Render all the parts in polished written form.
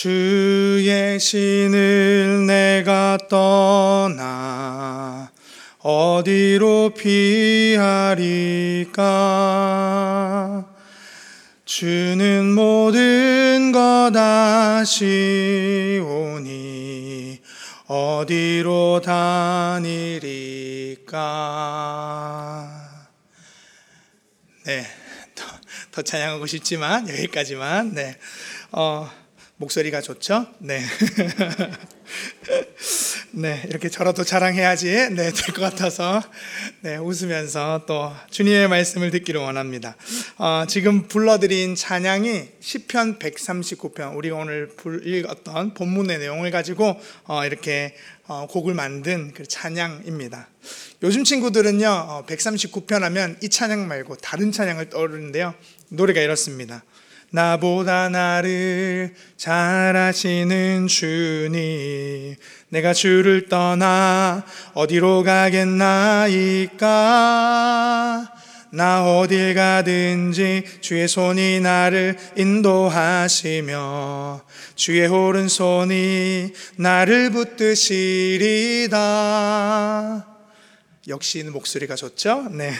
주의 신을 내가 떠나 어디로 피하리까? 주는 모든 것 아시오니 어디로 다니리까? 네, 더 찬양하고 싶지만 여기까지만. 네, 목소리가 좋죠? 네. 네, 이렇게 저라도 자랑해야지 될 것 같아서 웃으면서 또 주님의 말씀을 듣기를 원합니다. 지금 불러드린 찬양이 시편 139편, 우리가 오늘 읽었던 본문의 내용을 가지고 이렇게 곡을 만든 그 찬양입니다. 요즘 친구들은요 139편 하면 이 찬양 말고 다른 찬양을 떠오르는데요, 노래가 이렇습니다. 나보다 나를 잘 아시는 주님, 내가 주를 떠나 어디로 가겠나이까? 나 어딜 가든지 주의 손이 나를 인도하시며 주의 오른손이 나를 붙드시리다. 역시 목소리가 좋죠? 네.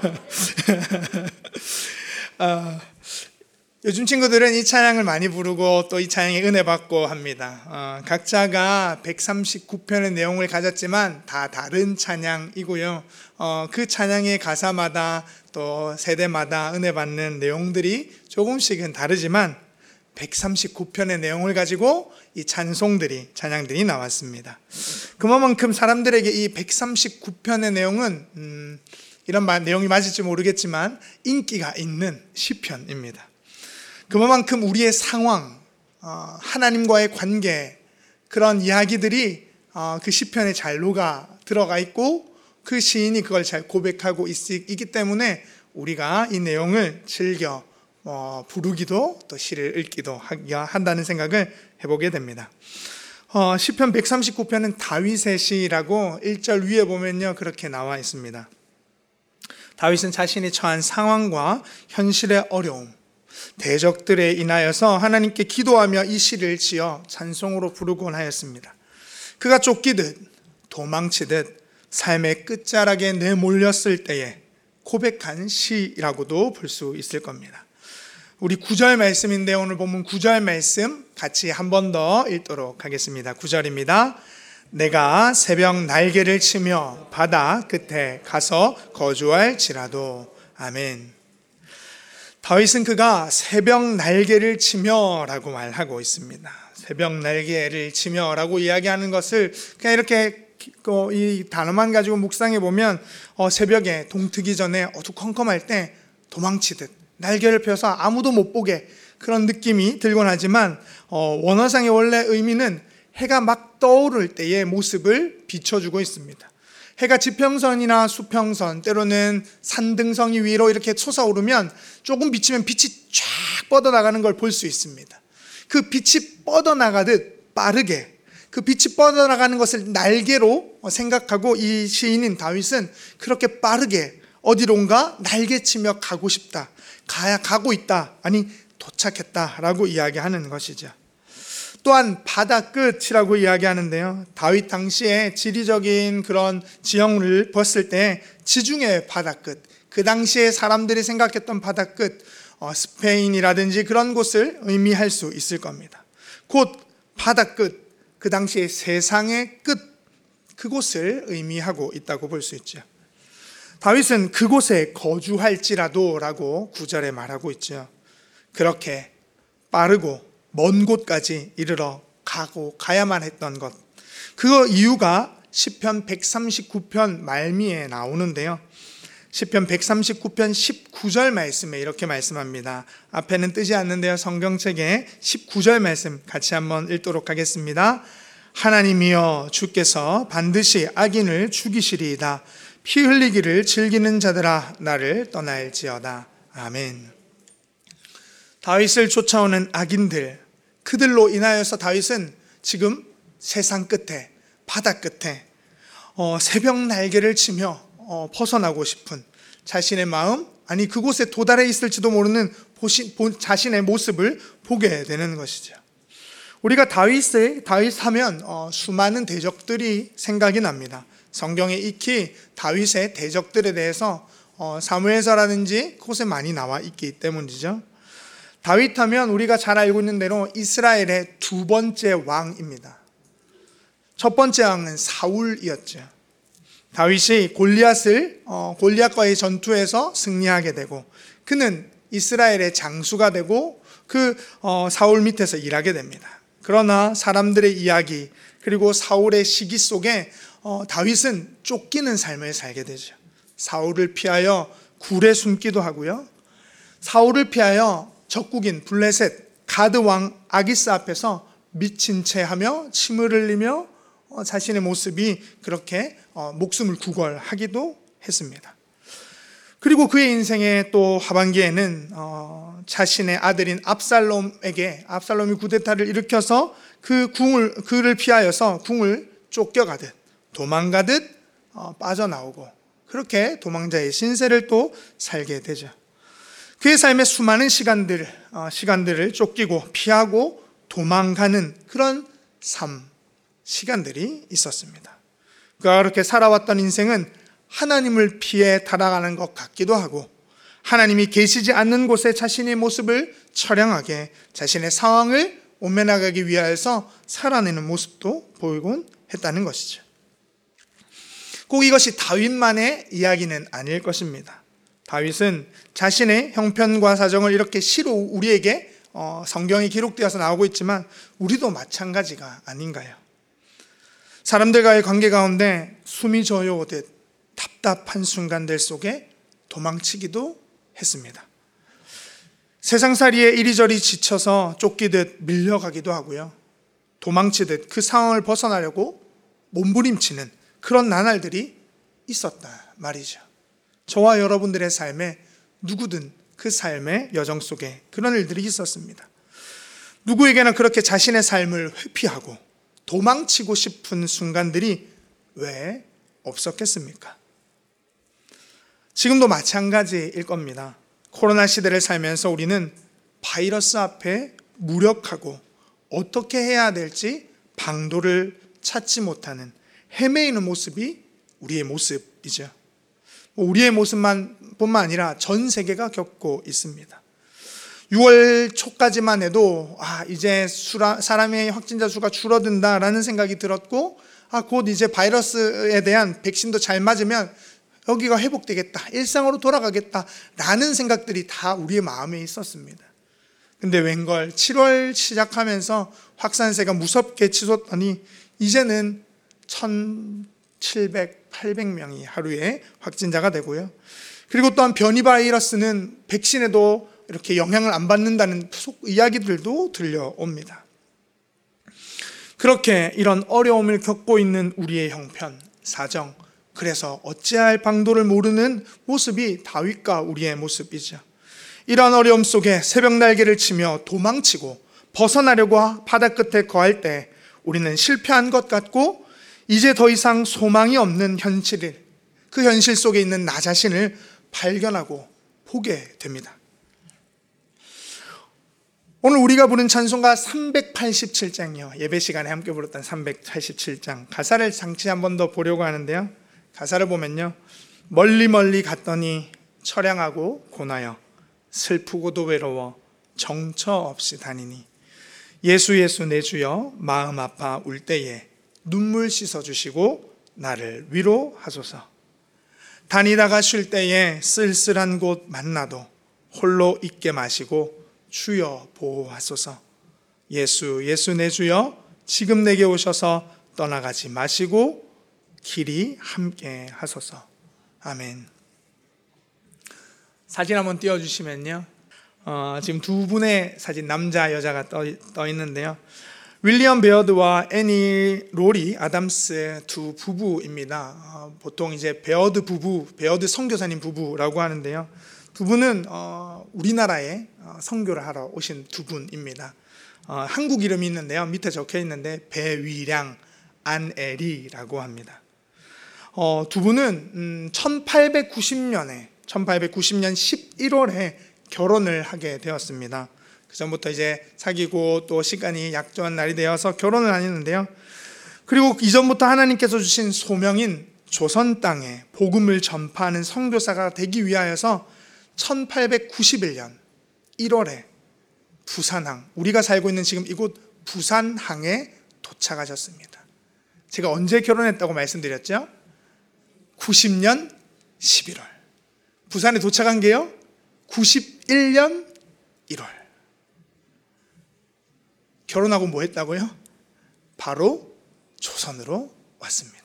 요즘 친구들은 이 찬양을 많이 부르고 또 이 찬양에 은혜 받고 합니다. 각자가 139편의 내용을 가졌지만 다 다른 찬양이고요. 그 찬양의 가사마다 또 세대마다 은혜 받는 내용들이 조금씩은 다르지만 139편의 내용을 가지고 이 찬양들이 나왔습니다. 그만큼 사람들에게 이 139편의 내용은 이런 내용이 맞을지 모르겠지만 인기가 있는 시편입니다. 그만큼 우리의 상황, 하나님과의 관계, 그런 이야기들이 그 시편에 잘 녹아 들어가 있고 그 시인이 그걸 잘 고백하고 있기 때문에 우리가 이 내용을 즐겨 부르기도 또 시를 읽기도 한다는 생각을 해보게 됩니다. 시편 139편은 다윗의 시라고 1절 위에 보면요 그렇게 나와 있습니다. 다윗은 자신이 처한 상황과 현실의 어려움, 대적들에 인하여서 하나님께 기도하며 이 시를 지어 찬송으로 부르곤 하였습니다. 그가 쫓기듯 도망치듯 삶의 끝자락에 내몰렸을 때에 고백한 시라고도 볼 수 있을 겁니다. 우리 9절 말씀인데 오늘 본문 9절 말씀 같이 한 번 더 읽도록 하겠습니다. 9절입니다. 내가 새벽 날개를 치며 바다 끝에 가서 거주할지라도. 아멘. 다윗은 그가 새벽 날개를 치며 라고 말하고 있습니다. 새벽 날개를 치며 라고 이야기하는 것을 그냥 이렇게 이 단어만 가지고 묵상해 보면 새벽에 동트기 전에 어두컴컴할 때 도망치듯 날개를 펴서 아무도 못 보게 그런 느낌이 들곤 하지만 원어상의 원래 의미는 해가 막 떠오를 때의 모습을 비춰주고 있습니다. 해가 지평선이나 수평선, 때로는 산등성이 위로 이렇게 솟아오르면 조금 비치면 빛이 쫙 뻗어나가는 걸 볼 수 있습니다. 그 빛이 뻗어나가듯 빠르게 그 빛이 뻗어나가는 것을 날개로 생각하고 이 시인인 다윗은 그렇게 빠르게 어디론가 날개치며 가고 싶다, 가고 있다, 아니 도착했다라고 이야기하는 것이죠. 또한 바다 끝이라고 이야기하는데요, 다윗 당시에 지리적인 그런 지형을 봤을 때 지중해 바다 끝, 그 당시에 사람들이 생각했던 바다 끝, 스페인이라든지 그런 곳을 의미할 수 있을 겁니다. 곧 바다 끝, 그 당시에 세상의 끝, 그곳을 의미하고 있다고 볼 수 있죠. 다윗은 그곳에 거주할지라도 라고 9절에 말하고 있죠. 그렇게 빠르고 먼 곳까지 이르러 가야만 했던 것, 그 이유가 시편 139편 말미에 나오는데요, 시편 139편 19절 말씀에 이렇게 말씀합니다. 앞에는 뜨지 않는데요, 성경책에 19절 말씀 같이 한번 읽도록 하겠습니다. 하나님이여, 주께서 반드시 악인을 죽이시리이다. 피 흘리기를 즐기는 자들아 나를 떠날지어다. 아멘. 다윗을 쫓아오는 악인들, 그들로 인하여서 다윗은 지금 세상 끝에, 바다 끝에 새벽 날개를 치며 벗어나고 싶은 자신의 마음, 아니 그곳에 도달해 있을지도 모르는 자신의 모습을 보게 되는 것이죠. 우리가 다윗 하면 수많은 대적들이 생각이 납니다. 성경에 익히 다윗의 대적들에 대해서 사무엘서라든지 곳에 많이 나와 있기 때문이죠. 다윗 하면 우리가 잘 알고 있는 대로 이스라엘의 두 번째 왕입니다. 첫 번째 왕은 사울이었죠. 다윗이 골리앗과의 전투에서 승리하게 되고, 그는 이스라엘의 장수가 되고 그 사울 밑에서 일하게 됩니다. 그러나 사람들의 이야기 그리고 사울의 시기 속에 다윗은 쫓기는 삶을 살게 되죠. 사울을 피하여 굴에 숨기도 하고요, 사울을 피하여 적국인 블레셋 가드 왕 아기스 앞에서 미친 채 하며 침을 흘리며 자신의 모습이 그렇게 목숨을 구걸하기도 했습니다. 그리고 그의 인생의 또 하반기에는 자신의 아들인 압살롬이 쿠데타를 일으켜서 그를 피하여서 궁을 쫓겨가듯 도망가듯 빠져나오고, 그렇게 도망자의 신세를 또 살게 되죠. 그의 삶의 수많은 시간들을 쫓기고 피하고 도망가는 그런 시간들이 있었습니다. 그가 그렇게 살아왔던 인생은 하나님을 피해 달아가는 것 같기도 하고, 하나님이 계시지 않는 곳에 자신의 모습을 처량하게 자신의 상황을 옮겨나가기 위하여서 살아내는 모습도 보이곤 했다는 것이죠. 꼭 이것이 다윗만의 이야기는 아닐 것입니다. 다윗은 자신의 형편과 사정을 이렇게 시로 우리에게 성경에 기록되어서 나오고 있지만 우리도 마찬가지가 아닌가요? 사람들과의 관계 가운데 숨이 저어오듯 답답한 순간들 속에 도망치기도 했습니다. 세상살이에 이리저리 지쳐서 쫓기듯 밀려가기도 하고요, 도망치듯 그 상황을 벗어나려고 몸부림치는 그런 나날들이 있었다 말이죠. 저와 여러분들의 삶에 누구든 그 삶의 여정 속에 그런 일들이 있었습니다. 누구에게나 그렇게 자신의 삶을 회피하고 도망치고 싶은 순간들이 왜 없었겠습니까? 지금도 마찬가지일 겁니다. 코로나 시대를 살면서 우리는 바이러스 앞에 무력하고 어떻게 해야 될지 방도를 찾지 못하는 헤매이는 모습이 우리의 모습이죠. 우리의 모습뿐만 아니라 전 세계가 겪고 있습니다. 6월 초까지만 해도 이제 사람의 확진자 수가 줄어든다라는 생각이 들었고, 곧 이제 바이러스에 대한 백신도 잘 맞으면 여기가 회복되겠다, 일상으로 돌아가겠다라는 생각들이 다 우리의 마음에 있었습니다. 근데 웬걸 7월 시작하면서 확산세가 무섭게 치솟더니 이제는 1,700, 800명이 하루에 확진자가 되고요. 그리고 또한 변이 바이러스는 백신에도 이렇게 영향을 안 받는다는 이야기들도 들려옵니다. 그렇게 이런 어려움을 겪고 있는 우리의 형편, 사정, 그래서 어찌할 방도를 모르는 모습이 다윗과 우리의 모습이죠. 이러한 어려움 속에 새벽 날개를 치며 도망치고 벗어나려고 바다 끝에 거할 때 우리는 실패한 것 같고 이제 더 이상 소망이 없는 그 현실 속에 있는 나 자신을 발견하고 보게 됩니다. 오늘 우리가 부른 찬송가 387장이요, 예배 시간에 함께 불렀던 387장 가사를 잠시 한 번 더 보려고 하는데요, 가사를 보면요, 멀리 멀리 갔더니 처량하고 고나여 슬프고도 외로워 정처 없이 다니니 예수 예수 내 주여 마음 아파 울 때에 눈물 씻어주시고 나를 위로하소서. 다니다가 쉴 때에 쓸쓸한 곳 만나도 홀로 있게 마시고 주여 보호하소서. 예수 예수 내 주여 지금 내게 오셔서 떠나가지 마시고 길이 함께 하소서. 아멘. 사진 한번 띄워주시면요, 지금 두 분의 사진, 남자 여자가 떠 있는데요, 윌리엄 베어드와 애니 로리 아담스 두 부부입니다. 보통 이제 베어드 선교사님 부부라고 하는데요, 두 분은 우리나라에 선교를 하러 오신 두 분입니다. 한국 이름이 있는데요, 밑에 적혀 있는데 배위량, 안애리라고 합니다. 두 분은 1890년 11월에 결혼을 하게 되었습니다. 그 전부터 이제 사귀고 또 시간이 약정한 날이 되어서 결혼을 하였는데요. 그리고 이전부터 하나님께서 주신 소명인 조선 땅에 복음을 전파하는 선교사가 되기 위하여서 1891년 1월에 부산항, 우리가 살고 있는 지금 이곳 부산항에 도착하셨습니다. 제가 언제 결혼했다고 말씀드렸죠? 90년 11월. 부산에 도착한 게요 91년 1월. 결혼하고 뭐 했다고요? 바로 조선으로 왔습니다.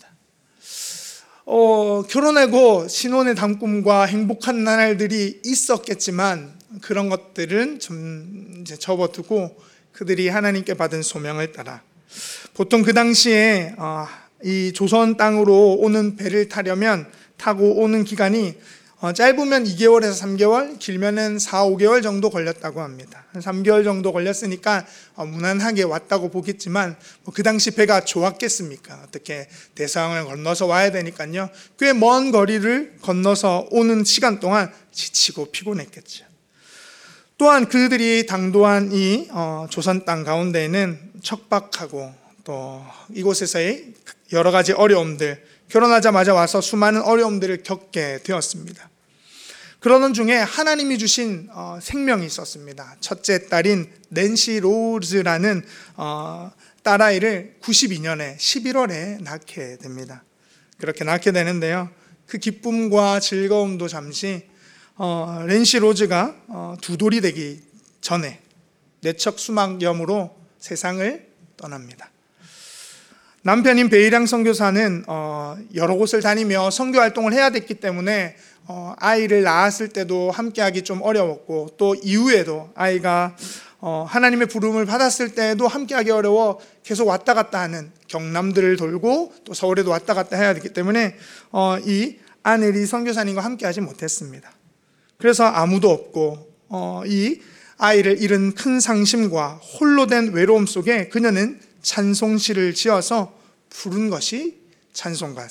결혼하고 신혼의 담꿈과 행복한 나날들이 있었겠지만 그런 것들은 좀 이제 접어두고 그들이 하나님께 받은 소명을 따라 보통 그 당시에 이 조선 땅으로 오는 배를 타고 오는 기간이 짧으면 2개월에서 3개월, 길면은 4, 5개월 정도 걸렸다고 합니다. 한 3개월 정도 걸렸으니까 무난하게 왔다고 보겠지만 그 당시 배가 좋았겠습니까? 어떻게 대서양을 건너서 와야 되니까요. 꽤 먼 거리를 건너서 오는 시간 동안 지치고 피곤했겠죠. 또한 그들이 당도한 이 조선 땅 가운데에는 척박하고 또 이곳에서의 여러 가지 어려움들, 결혼하자마자 와서 수많은 어려움들을 겪게 되었습니다. 그러는 중에 하나님이 주신 생명이 있었습니다. 첫째 딸인 낸시 로즈라는 딸아이를 92년에 11월에 낳게 됩니다. 그렇게 낳게 되는데요. 그 기쁨과 즐거움도 잠시 낸시 로즈가 두 돌이 되기 전에 뇌척 수막염으로 세상을 떠납니다. 남편인 베이량 선교사는 여러 곳을 다니며 선교 활동을 해야 됐기 때문에 아이를 낳았을 때도 함께하기 좀 어려웠고 또 이후에도 아이가 하나님의 부름을 받았을 때에도 함께하기 어려워 계속 왔다 갔다 하는 경남들을 돌고 또 서울에도 왔다 갔다 해야 되기 때문에 이 아넬이 선교사님과 함께하지 못했습니다. 그래서 아무도 없고 이 아이를 잃은 큰 상심과 홀로 된 외로움 속에 그녀는 찬송시를 지어서 부른 것이 찬송가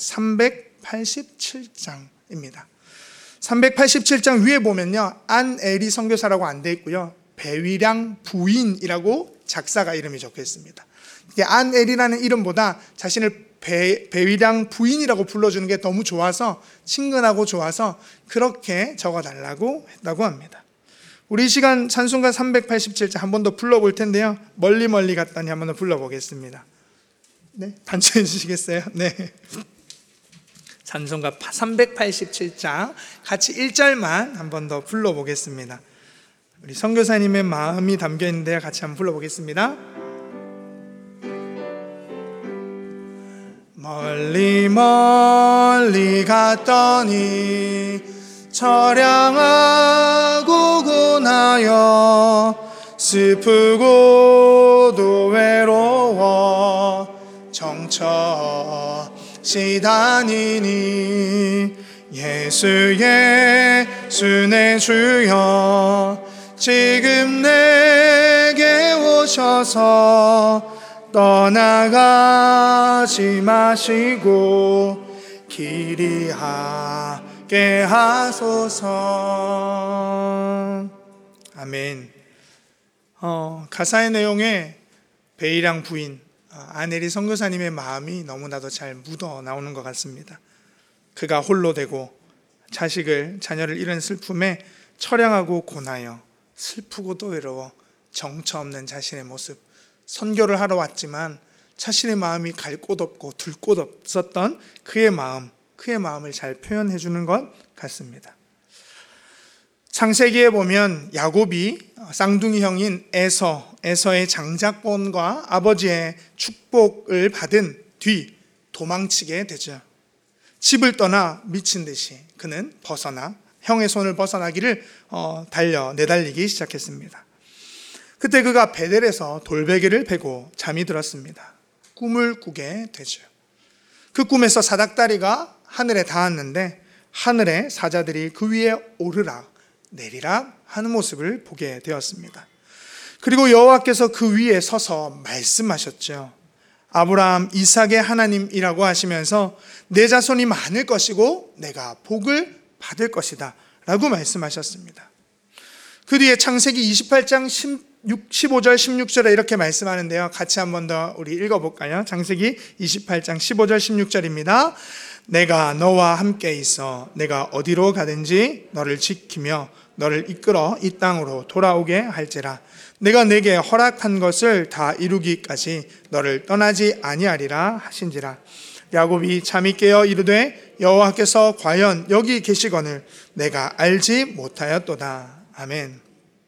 387장입니다. 387장 위에 보면요, 안에리 선교사라고 안 돼 있고요, 배위량 부인이라고 작사가 이름이 적혀 있습니다. 이게 안에리라는 이름보다 자신을 배위량 부인이라고 불러주는 게 너무 좋아서, 친근하고 좋아서 그렇게 적어달라고 했다고 합니다. 우리 이 시간 찬송가 387장 한 번 더 불러볼 텐데요, 멀리 멀리 갔다니 한 번 더 불러보겠습니다. 네, 반주해 주시겠어요? 네. 찬송가 387장 같이 1절만 한 번 더 불러보겠습니다. 우리 선교사님의 마음이 담겨 있는데 같이 한번 불러보겠습니다. 멀리 멀리 갔더니 처량하고 고나여 슬프고도 외로워 정처시 다니니 예수 내 주여 지금 내게 오셔서 떠나가지 마시고 길이 하게 하소서. 아멘. 가사의 내용에 베이량 부인 아넬이 선교사님의 마음이 너무나도 잘 묻어 나오는 것 같습니다. 그가 홀로 되고 자녀를 잃은 슬픔에 처량하고 고나여 슬프고도 외로워 정처 없는 자신의 모습, 선교를 하러 왔지만 자신의 마음이 갈 곳 없고 둘 곳 없었던 그의 마음을 잘 표현해 주는 것 같습니다. 창세기에 보면 야곱이 쌍둥이 형인 에서의 장자권과 아버지의 축복을 받은 뒤 도망치게 되죠. 집을 떠나 미친 듯이 그는 형의 손을 벗어나기를 내달리기 시작했습니다. 그때 그가 베델에서 돌베개를 베고 잠이 들었습니다. 꿈을 꾸게 되죠. 그 꿈에서 사닥다리가 하늘에 닿았는데 하늘의 사자들이 그 위에 오르락 내리락 하는 모습을 보게 되었습니다. 그리고 여호와께서 그 위에 서서 말씀하셨죠. 아브라함, 이삭의 하나님이라고 하시면서 내 자손이 많을 것이고 내가 복을 받을 것이다 라고 말씀하셨습니다. 그 뒤에 창세기 28장 15절 16절에 이렇게 말씀하는데요. 같이 한 번 더 우리 읽어볼까요? 창세기 28장 15절 16절입니다. 내가 너와 함께 있어 내가 어디로 가든지 너를 지키며 너를 이끌어 이 땅으로 돌아오게 할지라. 내가 내게 허락한 것을 다 이루기까지 너를 떠나지 아니하리라 하신지라. 야곱이 잠이 깨어 이르되 여호와께서 과연 여기 계시거늘 내가 알지 못하였도다. 아멘.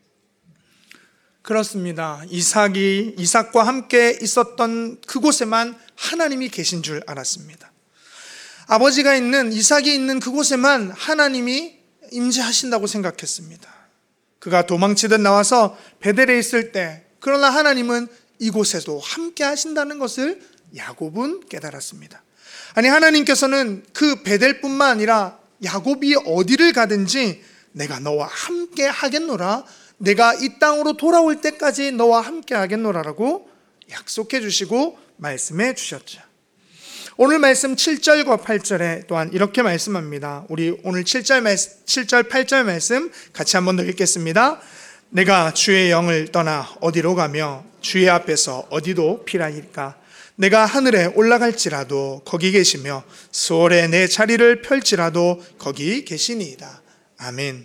그렇습니다. 이삭과 함께 있었던 그곳에만 하나님이 계신 줄 알았습니다. 아버지가 있는, 이삭이 있는 그곳에만 하나님이 임재하신다고 생각했습니다. 그가 도망치듯 나와서 베델에 있을 때, 그러나 하나님은 이곳에도 함께 하신다는 것을 야곱은 깨달았습니다. 아니, 하나님께서는 그 베델뿐만 아니라 야곱이 어디를 가든지 내가 너와 함께 하겠노라, 내가 이 땅으로 돌아올 때까지 너와 함께 하겠노라라고 약속해 주시고 말씀해 주셨죠. 오늘 말씀 7절과 8절에 또한 이렇게 말씀합니다. 우리 오늘 7절, 8절 말씀 같이 한 번 더 읽겠습니다. 내가 주의 영을 떠나 어디로 가며 주의 앞에서 어디도 피하일까? 내가 하늘에 올라갈지라도 거기 계시며 수월에 내 자리를 펼지라도 거기 계시니이다. 아멘.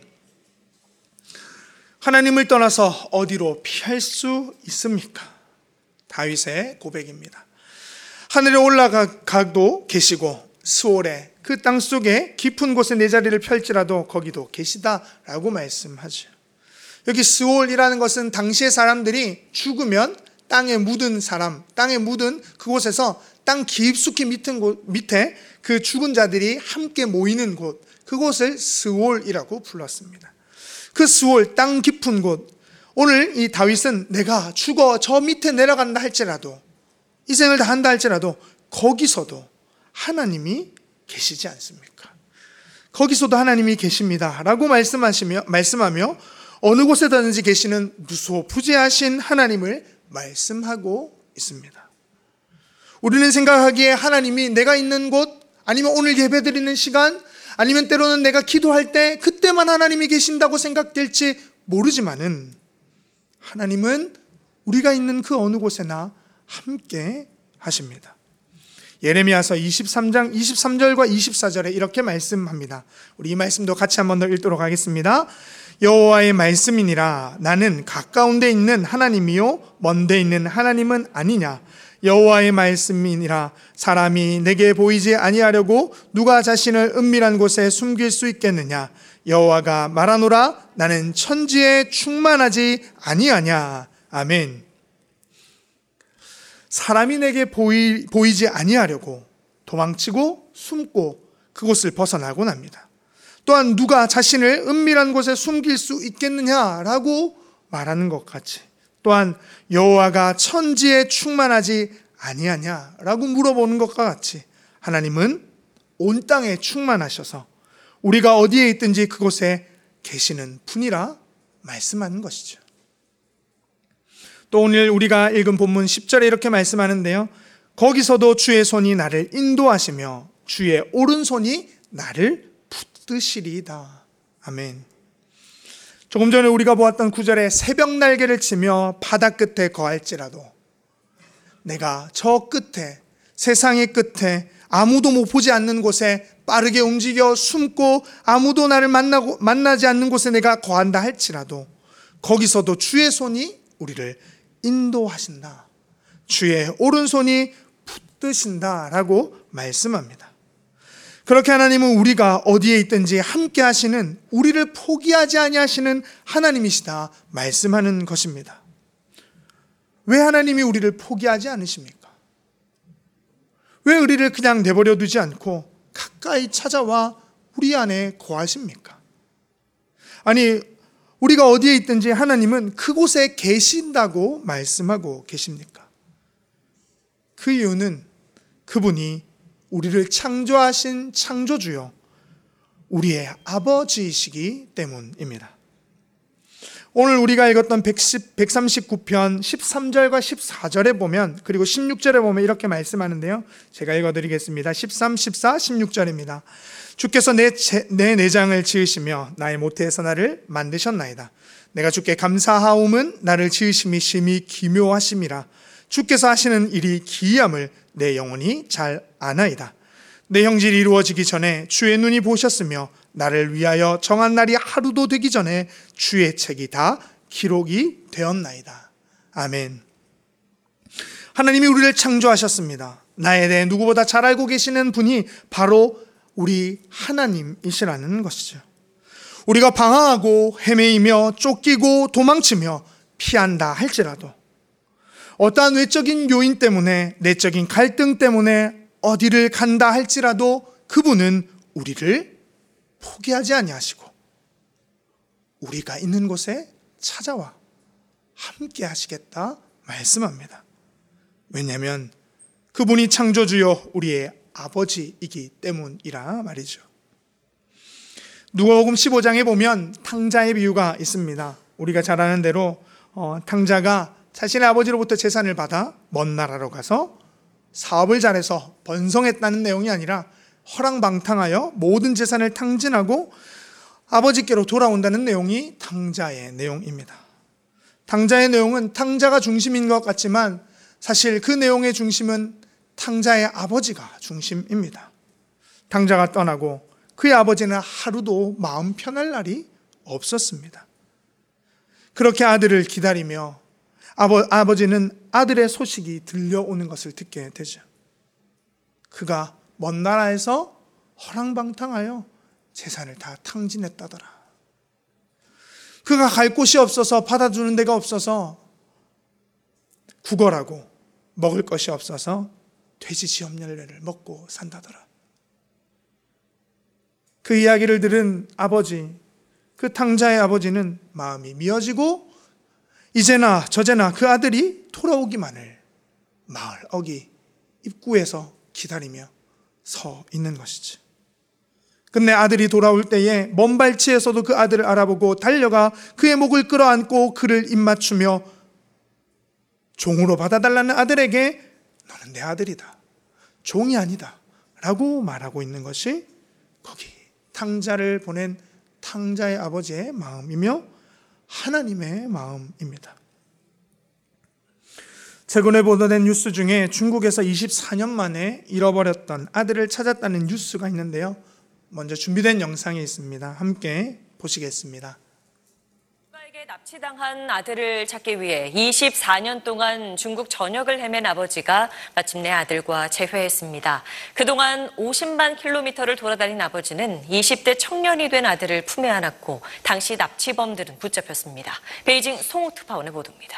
하나님을 떠나서 어디로 피할 수 있습니까? 다윗의 고백입니다. 하늘에 올라가도 계시고 수월에 그 땅 속에 깊은 곳에 내 자리를 펼지라도 거기도 계시다라고 말씀하죠. 여기 스올이라는 것은 당시의 사람들이 죽으면 땅에 묻은 사람, 땅에 묻은 그곳에서 땅 깊숙이 밑에 그 죽은 자들이 함께 모이는 곳, 그곳을 스올이라고 불렀습니다. 그 스올, 땅 깊은 곳, 오늘 이 다윗은 내가 죽어 저 밑에 내려간다 할지라도, 이 생을 다 한다 할지라도 거기서도 하나님이 계시지 않습니까? 거기서도 하나님이 계십니다 라고 말씀하며 어느 곳에든지 계시는 무소부재하신 하나님을 말씀하고 있습니다. 우리는 생각하기에 하나님이 내가 있는 곳, 아니면 오늘 예배드리는 시간, 아니면 때로는 내가 기도할 때 그때만 하나님이 계신다고 생각될지 모르지만은 하나님은 우리가 있는 그 어느 곳에나 함께 하십니다. 예레미야서 23장 23절과 24절에 이렇게 말씀합니다. 우리 이 말씀도 같이 한 번 더 읽도록 하겠습니다. 여호와의 말씀이니라. 나는 가까운 데 있는 하나님이요 먼 데 있는 하나님은 아니냐. 여호와의 말씀이니라. 사람이 내게 보이지 아니하려고 누가 자신을 은밀한 곳에 숨길 수 있겠느냐. 여호와가 말하노라. 나는 천지에 충만하지 아니하냐. 아멘. 사람이 내게 보이지 아니하려고 도망치고 숨고 그곳을 벗어나곤 합니다. 또한 누가 자신을 은밀한 곳에 숨길 수 있겠느냐라고 말하는 것 같이, 또한 여호와가 천지에 충만하지 아니하냐라고 물어보는 것과 같이 하나님은 온 땅에 충만하셔서 우리가 어디에 있든지 그곳에 계시는 분이라 말씀하는 것이죠. 또 오늘 우리가 읽은 본문 10절에 이렇게 말씀하는데요. 거기서도 주의 손이 나를 인도하시며 주의 오른손이 나를 붙드시리이다. 아멘. 조금 전에 우리가 보았던 9절에 새벽 날개를 치며 바다 끝에 거할지라도 내가 저 끝에, 세상의 끝에 아무도 못 보지 않는 곳에 빠르게 움직여 숨고 아무도 나를 만나지 않는 곳에 내가 거한다 할지라도 거기서도 주의 손이 우리를 인도하신다. 주의 오른손이 붙드신다라고 말씀합니다. 그렇게 하나님은 우리가 어디에 있든지 함께 하시는, 우리를 포기하지 아니하시는 하나님이시다 말씀하는 것입니다. 왜 하나님이 우리를 포기하지 않으십니까? 왜 우리를 그냥 내버려 두지 않고 가까이 찾아와 우리 안에 거하십니까? 아니, 우리가 어디에 있든지 하나님은 그곳에 계신다고 말씀하고 계십니까? 그 이유는 그분이 우리를 창조하신 창조주요 우리의 아버지이시기 때문입니다. 오늘 우리가 읽었던 139편 13절과 14절에 보면, 그리고 16절에 보면 이렇게 말씀하는데요. 제가 읽어드리겠습니다. 13, 14, 16절입니다. 주께서 내 내장을 지으시며 나의 모태에서 나를 만드셨나이다. 내가 주께 감사하옴은 나를 지으심이 심히 기묘하심이라. 주께서 하시는 일이 기이함을 내 영혼이 잘 아나이다. 내 형질이 이루어지기 전에 주의 눈이 보셨으며 나를 위하여 정한 날이 하루도 되기 전에 주의 책이 다 기록이 되었나이다. 아멘. 하나님이 우리를 창조하셨습니다. 나에 대해 누구보다 잘 알고 계시는 분이 바로 우리 하나님이시라는 것이죠. 우리가 방황하고 헤매이며 쫓기고 도망치며 피한다 할지라도, 어떠한 외적인 요인 때문에, 내적인 갈등 때문에 어디를 간다 할지라도 그분은 우리를 포기하지 아니하시고 우리가 있는 곳에 찾아와 함께 하시겠다 말씀합니다. 왜냐하면 그분이 창조주요 우리의 아버지이기 때문이라 말이죠. 누가복음 15장에 보면 탕자의 비유가 있습니다. 우리가 잘 아는 대로 탕자가 자신의 아버지로부터 재산을 받아 먼 나라로 가서 사업을 잘해서 번성했다는 내용이 아니라 허랑방탕하여 모든 재산을 탕진하고 아버지께로 돌아온다는 내용이 탕자의 내용입니다. 탕자의 내용은 탕자가 중심인 것 같지만 사실 그 내용의 중심은 탕자의 아버지가 중심입니다. 탕자가 떠나고 그의 아버지는 하루도 마음 편할 날이 없었습니다. 그렇게 아들을 기다리며 아버지는 아들의 소식이 들려오는 것을 듣게 되죠. 그가 먼 나라에서 허랑방탕하여 재산을 다 탕진했다더라. 그가 갈 곳이 없어서, 받아주는 데가 없어서 구걸하고 먹을 것이 없어서 돼지 지업열매를 먹고 산다더라. 그 이야기를 들은 아버지, 그 탕자의 아버지는 마음이 미어지고 이제나 저제나 그 아들이 돌아오기만을 마을 어귀 입구에서 기다리며 서 있는 것이지. 근데 아들이 돌아올 때에 먼 발치에서도 그 아들을 알아보고 달려가 그의 목을 끌어안고 그를 입맞추며 종으로 받아달라는 아들에게 너는 내 아들이다, 종이 아니다 라고 말하고 있는 것이 거기 탕자를 보낸 탕자의 아버지의 마음이며 하나님의 마음입니다. 최근에 보도된 뉴스 중에 중국에서 24년 만에 잃어버렸던 아들을 찾았다는 뉴스가 있는데요. 먼저 준비된 영상이 있습니다. 함께 보시겠습니다. 누가에게 납치당한 아들을 찾기 위해 24년 동안 중국 전역을 헤맨 아버지가 마침내 아들과 재회했습니다. 그동안 50만 킬로미터를 돌아다닌 아버지는 20대 청년이 된 아들을 품에 안았고 당시 납치범들은 붙잡혔습니다. 베이징 송특파원의 보도입니다.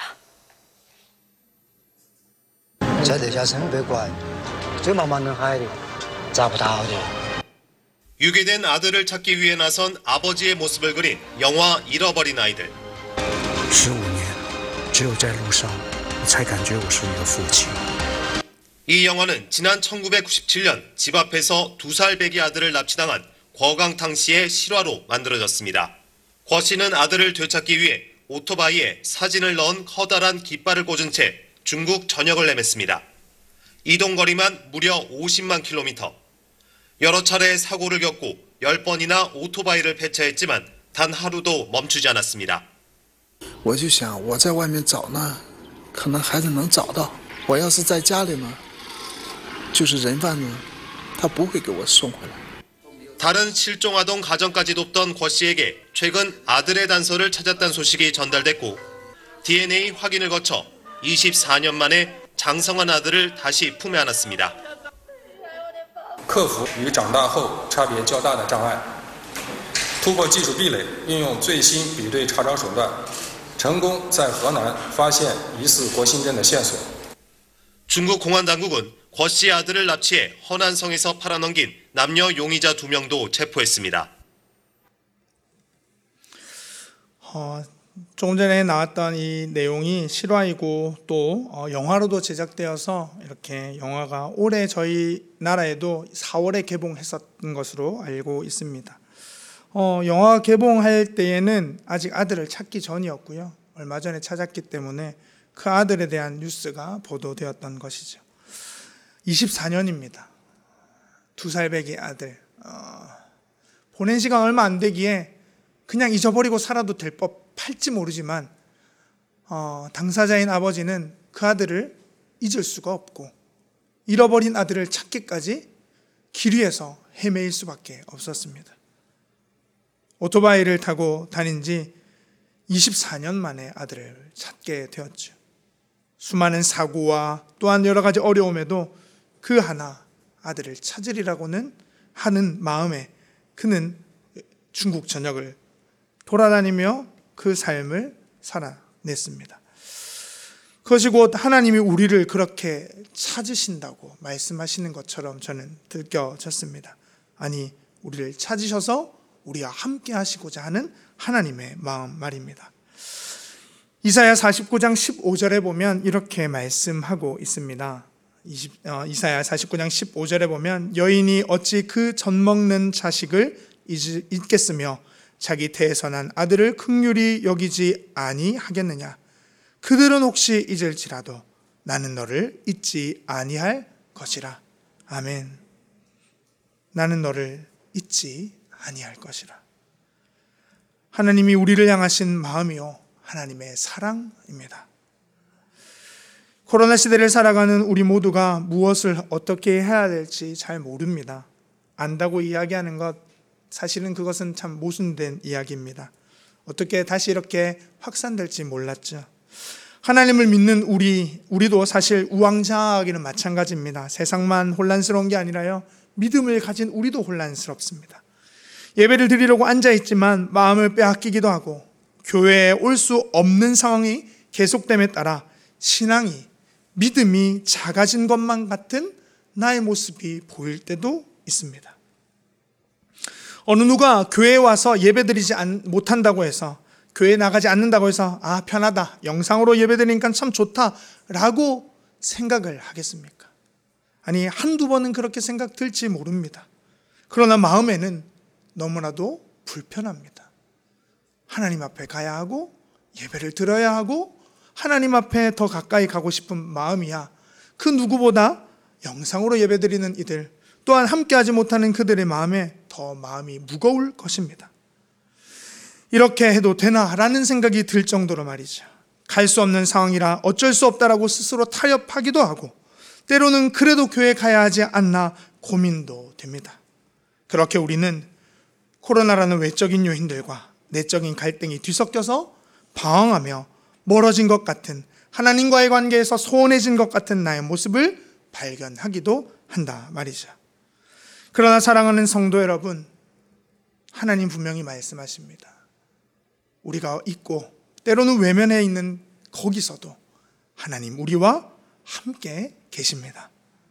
在这家生别管，最茫茫人海里找不到的。 유괴된 아들을 찾기 위해 나선 아버지의 모습을 그린 영화 잃어버린 아이들. 15年，只有在路上，我才感觉我是一个父亲。 이 영화는 지난 1997년 집 앞에서 2살 배기 아들을 납치당한 궈강탕 씨의 실화로 만들어졌습니다. 궈 씨는 아들을 되찾기 위해 오토바이에 사진을 넣은 커다란 깃발을 꽂은 채 중국 전역을 헤맸습니다. 이동 거리만 무려 50만 킬로미터. 여러 차례 사고를 겪고 10번이나 오토바이를 폐차했지만 단 하루도 멈추지 않았습니다. 我就想我在外面找呢，可能孩子能找到。我要是在家里呢，就是人贩子，他不会给我送回来。 다른 실종 아동 가정까지 돕던 궈 씨에게 최근 아들의 단서를 찾았다는 소식이 전달됐고 DNA 확인을 거쳐 24년 만에 장성한 아들을 다시 품에 안았습니다. 克服与长大后差别较大的障碍，突破技术壁垒，运用最新比对查找手段，成功在河南发现疑似国新镇的线索。 중국 공안 당국은 궈 씨의 아들을 납치해 허난성에서 팔아넘긴 남녀 용의자 2명도 체포했습니다. 조금 전에 나왔던 이 내용이 실화이고 또 영화로도 제작되어서 이렇게 영화가 올해 저희 나라에도 4월에 개봉했었던 것으로 알고 있습니다. 영화 개봉할 때에는 아직 아들을 찾기 전이었고요. 얼마 전에 찾았기 때문에 그 아들에 대한 뉴스가 보도되었던 것이죠. 24년입니다. 2살 배기 아들. 보낸 시간 얼마 안 되기에 그냥 잊어버리고 살아도 될 법할지 모르지만 당사자인 아버지는 그 아들을 잊을 수가 없고 잃어버린 아들을 찾기까지 길 위에서 헤매일 수밖에 없었습니다. 오토바이를 타고 다닌 지 24년 만에 아들을 찾게 되었죠. 수많은 사고와 또한 여러 가지 어려움에도 그 하나 아들을 찾으리라고는 하는 마음에 그는 중국 전역을 돌아다니며 그 삶을 살아냈습니다. 그것이 곧 하나님이 우리를 그렇게 찾으신다고 말씀하시는 것처럼 저는 느껴졌습니다. 아니, 우리를 찾으셔서 우리와 함께 하시고자 하는 하나님의 마음 말입니다. 이사야 49장 15절에 보면 이렇게 말씀하고 있습니다. 이사야 49장 15절에 보면 여인이 어찌 그 젖먹는 자식을 잊겠으며 자기 태에서 난 아들을 긍휼히 여기지 아니하겠느냐. 그들은 혹시 잊을지라도 나는 너를 잊지 아니할 것이라. 아멘. 나는 너를 잊지 아니할 것이라. 하나님이 우리를 향하신 마음이요 하나님의 사랑입니다. 코로나 시대를 살아가는 우리 모두가 무엇을 어떻게 해야 될지 잘 모릅니다. 안다고 이야기하는 것, 사실은 그것은 참 모순된 이야기입니다. 어떻게 다시 이렇게 확산될지 몰랐죠. 하나님을 믿는 우리도 사실 우왕좌왕하기는 마찬가지입니다. 세상만 혼란스러운 게 아니라요, 믿음을 가진 우리도 혼란스럽습니다. 예배를 드리려고 앉아있지만 마음을 빼앗기기도 하고 교회에 올 수 없는 상황이 계속됨에 따라 신앙이, 믿음이 작아진 것만 같은 나의 모습이 보일 때도 있습니다. 어느 누가 교회에 와서 예배드리지 못한다고 해서, 교회에 나가지 않는다고 해서 편하다, 영상으로 예배드리니까 참 좋다 라고 생각을 하겠습니까? 아니, 한두 번은 그렇게 생각 들지 모릅니다. 그러나 마음에는 너무나도 불편합니다. 하나님 앞에 가야 하고 예배를 드려야 하고 하나님 앞에 더 가까이 가고 싶은 마음이야 그 누구보다 영상으로 예배드리는 이들, 또한 함께하지 못하는 그들의 마음에 더 마음이 무거울 것입니다. 이렇게 해도 되나라는 생각이 들 정도로 말이죠. 갈 수 없는 상황이라 어쩔 수 없다라고 스스로 타협하기도 하고, 때로는 그래도 교회 가야 하지 않나 고민도 됩니다. 그렇게 우리는 코로나라는 외적인 요인들과 내적인 갈등이 뒤섞여서 방황하며 멀어진 것 같은, 하나님과의 관계에서 소원해진 것 같은 나의 모습을 발견하기도 한다 말이죠. 그러나 사랑하는 성도 여러분, 하나님 분명히 말씀하십니다. 우리가 있고 때로는 외면해 있는 거기서도 하나님 우리와 함께 계십니다.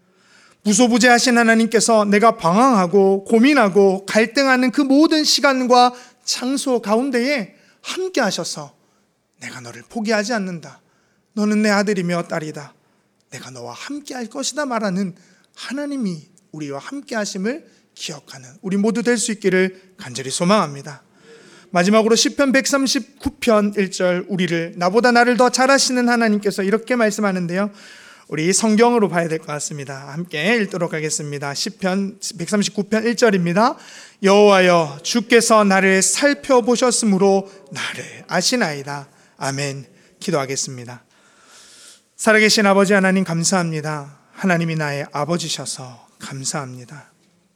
무소부재하신 하나님께서 내가 방황하고 고민하고 갈등하는 그 모든 시간과 장소 가운데에 함께 하셔서 내가 너를 포기하지 않는다, 너는 내 아들이며 딸이다, 내가 너와 함께 할 것이다 말하는 하나님이 우리와 함께 하심을 기억하는 우리 모두 될 수 있기를 간절히 소망합니다. 마지막으로 시편 139편 1절, 우리를 나보다 나를 더 잘 아시는 하나님께서 이렇게 말씀하는데요, 우리 성경으로 봐야 될 것 같습니다. 함께 읽도록 하겠습니다. 시편 139편 1절입니다. 여호와여, 주께서 나를 살펴보셨으므로 나를 아시나이다. 아멘. 기도하겠습니다. 살아계신 아버지 하나님, 감사합니다. 하나님이 나의 아버지셔서 감사합니다.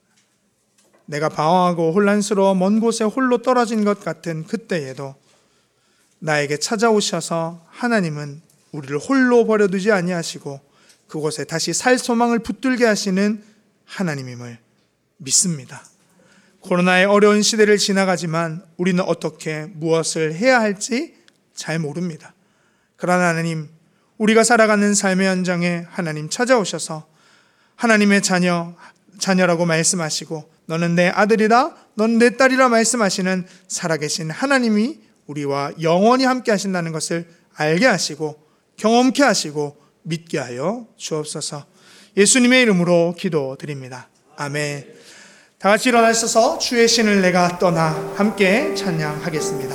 내가 방황하고 혼란스러워 먼 곳에 홀로 떨어진 것 같은 그때에도 나에게 찾아오셔서 하나님은 우리를 홀로 버려두지 아니하시고 그곳에 다시 살 소망을 붙들게 하시는 하나님임을 믿습니다. 코로나의 어려운 시대를 지나가지만 우리는 어떻게 무엇을 해야 할지 잘 모릅니다. 그러나 하나님, 우리가 살아가는 삶의 현장에 하나님 찾아오셔서 하나님의 자녀라고 말씀하시고 너는 내 아들이다, 넌 내 딸이라 말씀하시는 살아계신 하나님이 우리와 영원히 함께 하신다는 것을 알게 하시고 경험케 하시고 믿게 하여 주옵소서. 예수님의 이름으로 기도드립니다. 아멘. 다 같이 일어나셔서 주의 신을 내가 떠나 함께 찬양하겠습니다.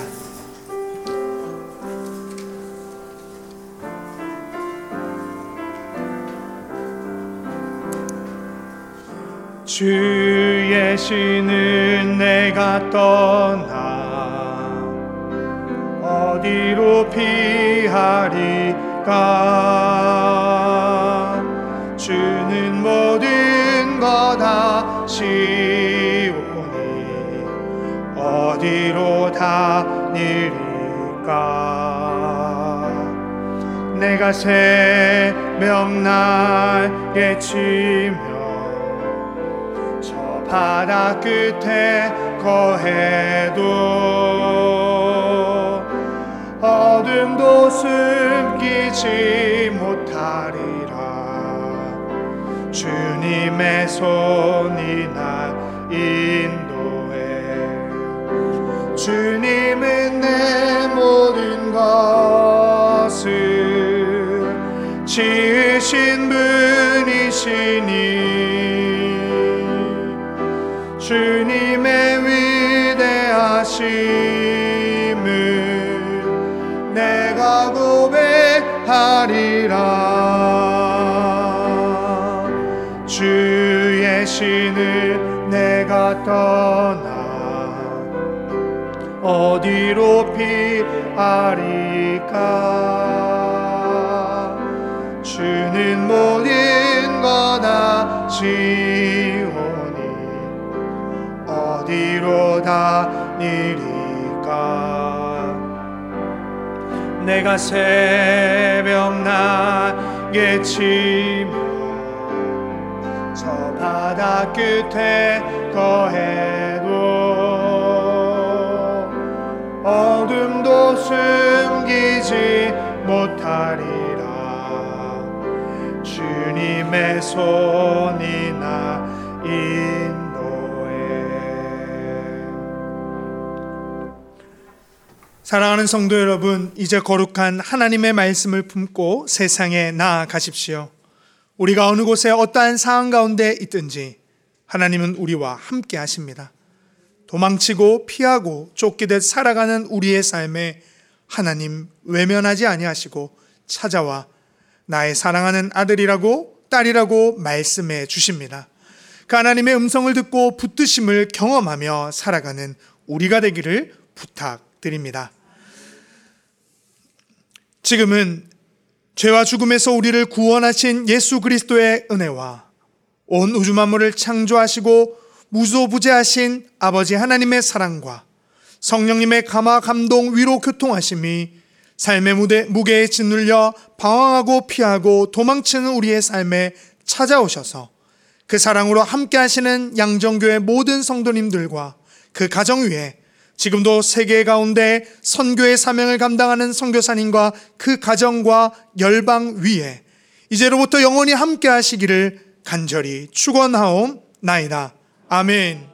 주의 신을 내가 떠나 어디로 피하리까? 주는 모든 것 아시오니 어디로 다니리까? 내가 새벽 날개 치며 저 바다 끝에 거해도 어둠도 숨기지 못하리라. 주님의 손이 날 인도해. 주님은 내 모든 것을 지으신 분이시니 주님의 위대하심을 내가 고백하리라. 주의 신을 내가 떠나 어디로 피하리까? 주는 모든 것 아시오니 어디로 다니리까? 내가 새벽 날개 치며 저 바다 끝에 거해도 어둠도 숨기지 못하리라. 주님의 손이 나 인도해. 사랑하는 성도 여러분, 이제 거룩한 하나님의 말씀을 품고 세상에 나아가십시오. 우리가 어느 곳에 어떠한 상황 가운데 있든지 하나님은 우리와 함께 하십니다. 도망치고 피하고 쫓기듯 살아가는 우리의 삶에 하나님 외면하지 아니하시고 찾아와 나의 사랑하는 아들이라고 딸이라고 말씀해 주십니다. 그 하나님의 음성을 듣고 붙드심을 경험하며 살아가는 우리가 되기를 부탁드립니다. 지금은 죄와 죽음에서 우리를 구원하신 예수 그리스도의 은혜와 온 우주 만물을 창조하시고 무소부재하신 아버지 하나님의 사랑과 성령님의 감화, 감동, 위로, 교통하심이 삶의 무게에 짓눌려 방황하고 피하고 도망치는 우리의 삶에 찾아오셔서 그 사랑으로 함께 하시는 양정교회 모든 성도님들과 그 가정 위에 지금도 세계 가운데 선교의 사명을 감당하는 선교사님과 그 가정과 열방 위에 이제로부터 영원히 함께 하시기를 간절히 축원하옵나이다. 아멘.